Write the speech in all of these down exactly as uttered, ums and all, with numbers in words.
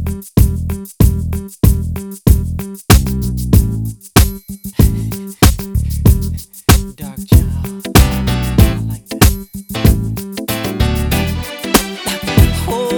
Dark child, I like that. Oh,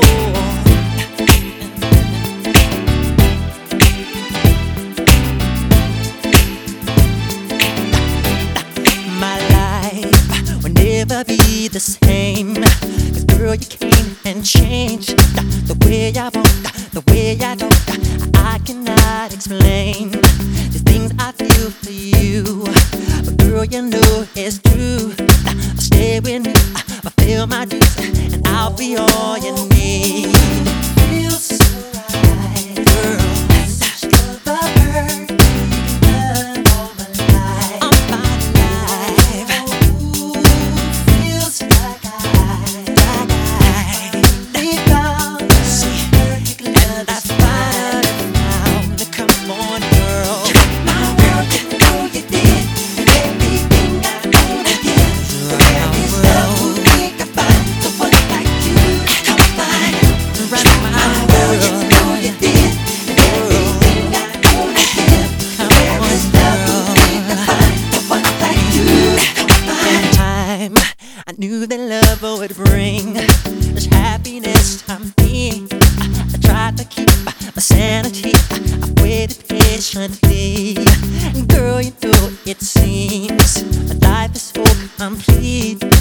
my life will never be the same. 'Cause girl, you came and changed the way I walk, the way I talk. I cannot explain the things I feel for you. But girl, you know it's true. I'll stay with you, I'll feel my dues, and I'll be all you need. Feels so right, girl. Such love I've heard. Love all my life. All my life. Ooh, feels like I, like I, they found see perfect love. I found it now. Come on, girl. My world, you know you did everything I wanna give. There is love who we can find someone like you. Come find my world, you know you did everything I wanna give. There is love who we can find someone like you. Come find. Time I knew that love would bring this happiness to me. I tried to keep my sanity. I waited patiently. Girl, you know it seems life is so complete.